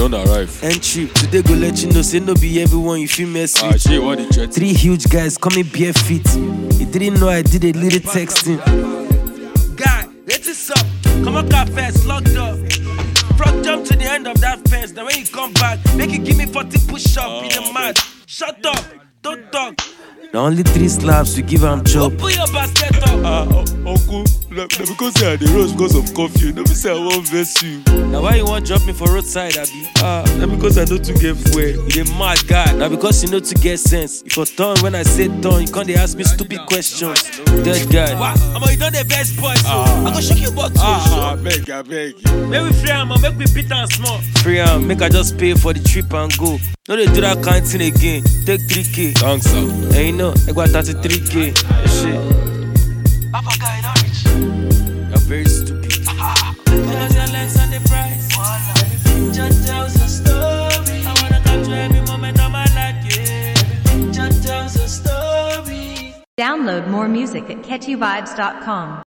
don't arrive. Entry, today go let you know, say no be everyone you feel mess with. Shit, what the chat? 3 huge guys coming bare feet. He didn't know I did a little texting. Guy, let this up. Come on, car fast, locked up. Front jump to the end of that fence. Then when you come back, make you give me 40 push-up in the mat. Shut up, don't talk. Now only 3 slaps to give him chop. Put your basket up. Uncle, because I dey rush because of coffee. Don't be say I won't vex you. Now why you want drop me for roadside, Abi? Because I know to get fuel. You a mad guy. Now because you know to get sense. If you turn when I say turn, you can't ask me stupid questions. Dead guy. Wow, you done the best boy, so I go shake your butt. I beg. Make we free him, make we beat and small. Free him, make I just pay for the trip and go. No, they do that kind of thing again. Take 3K. Thanks, sir. And you know, I got 33K. Shit. Papa guy, not rich. You're very stupid. Because your legs on the price. Everything just tells a story. I wanna capture every moment of my life, yeah. Everything just tells a story. Download more music at catchyvibes.com.